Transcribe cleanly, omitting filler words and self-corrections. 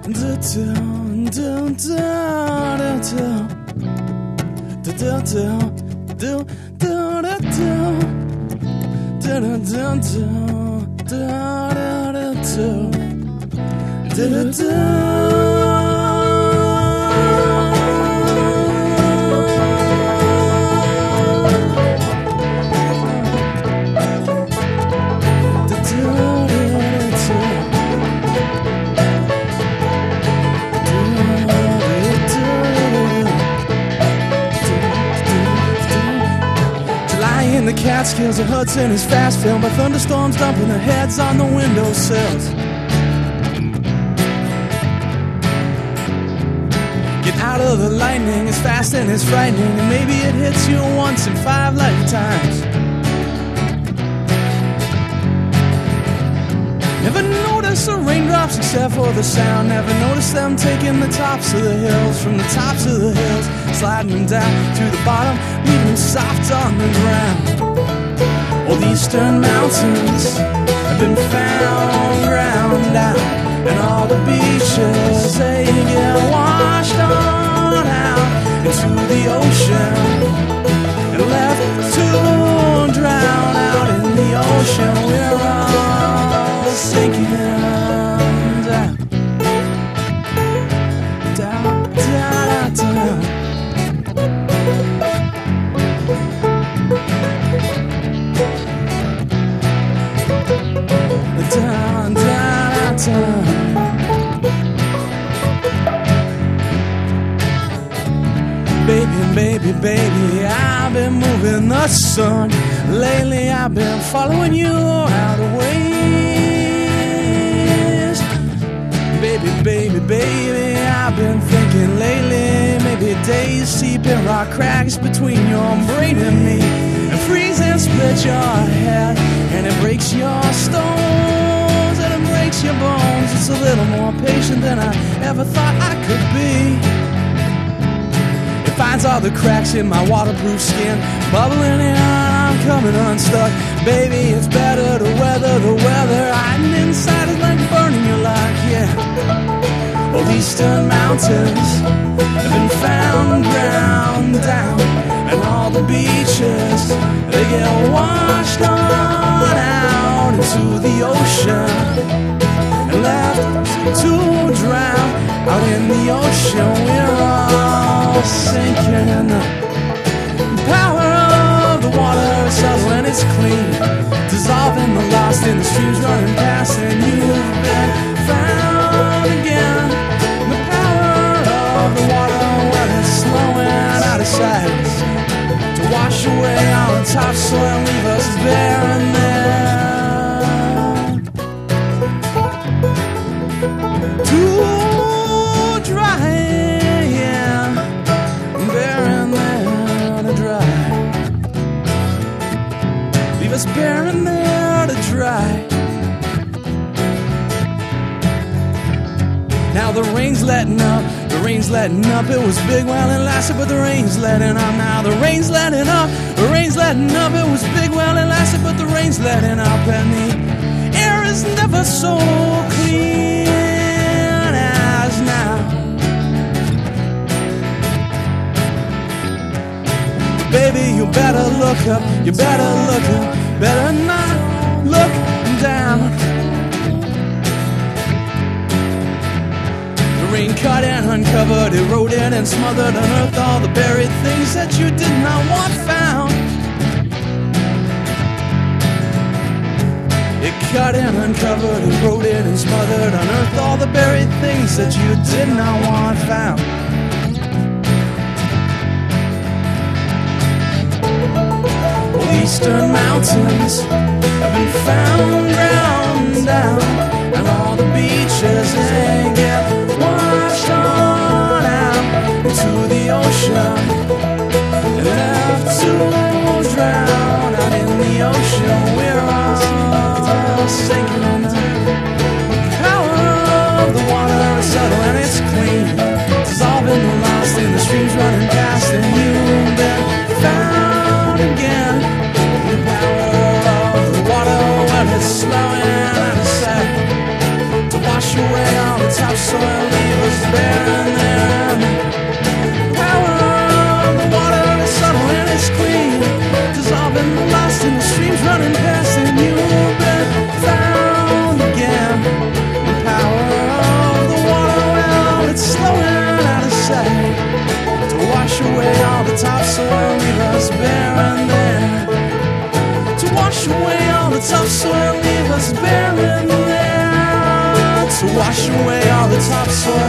The Catskills, it hurts in his fast film, but thunderstorms dumping their heads on the windowsills. Get out of the lightning, it's fast and it's frightening, and maybe it hits you once in 5 lifetimes. Never notice the raindrops except for the sound. Never notice them taking the tops of the hills, from the tops of the hills, sliding them down to the bottom, leaving them soft on the ground. All the eastern mountains have been found ground out, and all the beaches, they get washed on out into the ocean and left to drown out in the ocean. We're all sinking down, down, down, down. Down, down, down. Baby, baby, baby, I've been moving the sun. Lately I've been following you out of ways. Baby, baby, baby, I've been thinking lately, maybe days deep in rock cracks between your brain and me, and freeze and split your head, and it breaks your stones, and it breaks your bones. It's a little more patient than I ever thought I could be. It finds all the cracks in my waterproof skin, bubbling in, I'm coming unstuck. Baby, it's better to weather the weather. Hiding inside is like burning your luck, yeah. All eastern mountains have been found ground down, and all the beaches, they get washed on out into the ocean and left to drown out in the ocean. We're all sinking. The power of the water is subtle and it's clean, dissolving the lost in the streams running past, and you've been found again. The power of the water when it's slowing out of sight, to wash away all the topsoil and leave us barren there. Too dry, yeah, barren there to dry. Leave us barren there to dry. Now the rain's letting up, the rain's letting up. It was big while it lasted, but the rain's letting up. Now the rain's letting up, the rain's letting up. It was big while it lasted, but the rain's letting up. And the air is never so clean as now. Baby, you better look up, you better look up, better not look down. The rain cut and uncovered, eroded and smothered, unearthed all the buried things that you did not want found. It cut and uncovered, eroded and smothered, unearthed all the buried things that you did not want found. Eastern mountains have been found ground down, and all the beaches they get washed on out into the ocean and left to drown out in the ocean. We're all sinking under the power of the water is subtle and it's clean, dissolving the lost in the streams running past, and you've been found again. It's slowing out of sight, to wash away all the topsoil. was barren there to wash away all the topsoil